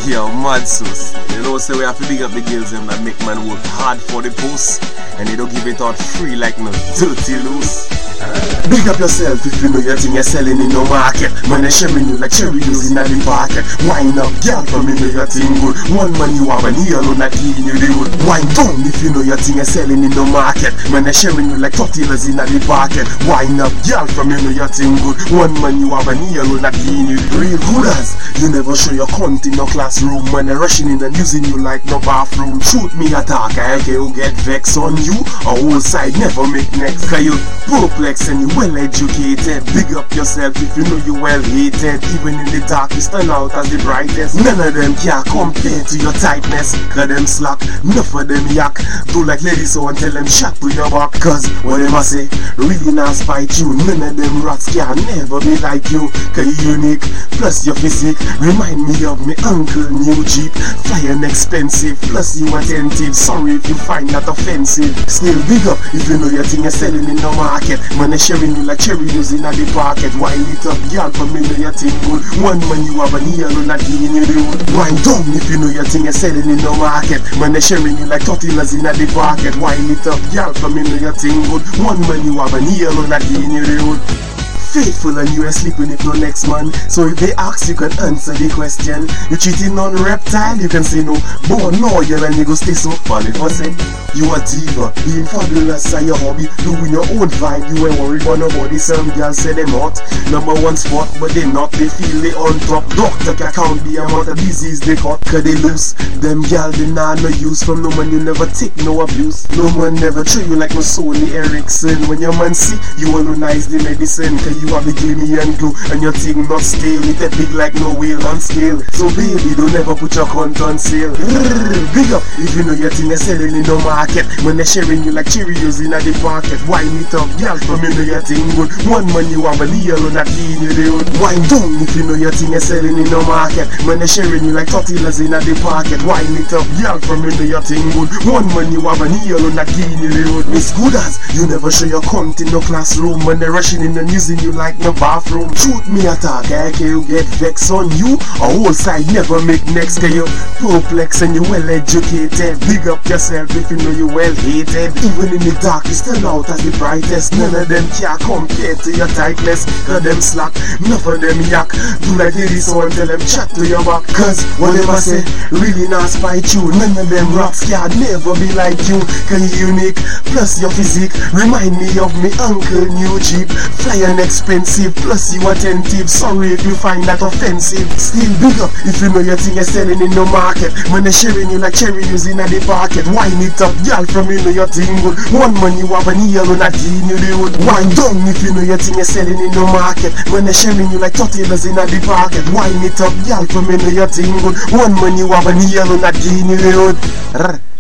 Yo, mad sauce. You know, so we have to big up the girls them that make man work hard for the post, and they don't give it out free like no dirty loose. Big up yourself if you know your thing you're selling in no market. Man, they're sharing you like Cheerios in the pocket. Wine up, girl, from you know your thing good. One man you have an ear alone that clean you the wood. Wine down if you know your thing you're selling in no market. Man, they're sharing you like tortillas in the pocket. Wine up, girl, from you know your thing good. One man you have an ear alone that clean you real good as. You never show your cunt in no classroom. When they're rushing in and using you like no bathroom. Shoot me attack, I can get vexed on you. A whole side never make next. Cause you perplex and you well educated. Big up yourself if you know you well hated. Even in the dark you stand out as the brightest. None of them can compare to your tightness. Cause them slack, enough of them yak. Do like ladies so and tell them shut to your back. Cause what them I say, really not spite you. None of them rats can never be like you. Cause you unique, plus your physique. Remind me of me uncle new Jeep. Flying expensive, plus you attentive. Sorry if you find that offensive. Still big up if you know your thing you're selling in the market. Man, they're sharing you like Cheerios in the pocket. Wine it up, girl, for me know your thing good. One man you have an ear on that in you do. Wine down if you know your thing you're selling in the market. Man, they're sharing you like tortillas in the pocket. Wine it up, girl, for me know your thing good. One man you have an ear on that in you do. Faithful and you are sleeping with no next man. So if they ask you can answer the question. You cheating on reptile, you can say no. Born loyal and you go stay so funny for say. You a diva, being fabulous are your hobby. Doing your own vibe, you ain't worried about nobody. Some girls say they not number one spot, but they not, they feel they on top. Doctor can count the amount of disease they caught. Cause they loose, them girls they not no use. From no man you never take no abuse. No man never treat you like no Sony Ericsson. When your man see, you analyze the medicine. Cause you have the glimmy and glue, and your thing not stale. It a big like no whale on scale. So baby, don't ever put your cunt on sale. Big up if you know your thing is selling in the market. When they're sharing you like Cheerios in the pocket. Wine it up, girl, from you know your thing good. One man you have a ear on that in you do. Wine down if you know your thing is selling in the market. When they're sharing you like tortillas in the pocket. Wine it up, girl, from you know your thing good. One man you have an ear on that in you do. It's good as you never show your cunt in no classroom. When they're rushing in and using you like no bathroom. Shoot me attack, I can you get vexed on you. A whole side never make next. Cause you perplex and you well educated. Big up yourself if you know you well hated. Even in the dark you stand out as the brightest. None of them can compare to your tightness. Cause them slack, enough of them yak. Do like ladies so and tell them chat to your back. Cause whatever say, really not spite you. None of them rats can never be like you. Cause you unique, plus your physique. Remind me of me uncle new Jeep. Flying expensive, plus you attentive. Sorry if you find that offensive. Still big up if you know your thing is selling in the market. When they're sharing you like Cheerios in the pocket. Wine it up, girl, from you know your thing good. One man you have an ear on that in you do. Wine down if you know your thing is selling in the market. When they're sharing you like tortillas in the pocket. Wine it up, girl, from you know your thing good. One man you have an ear on that in you do.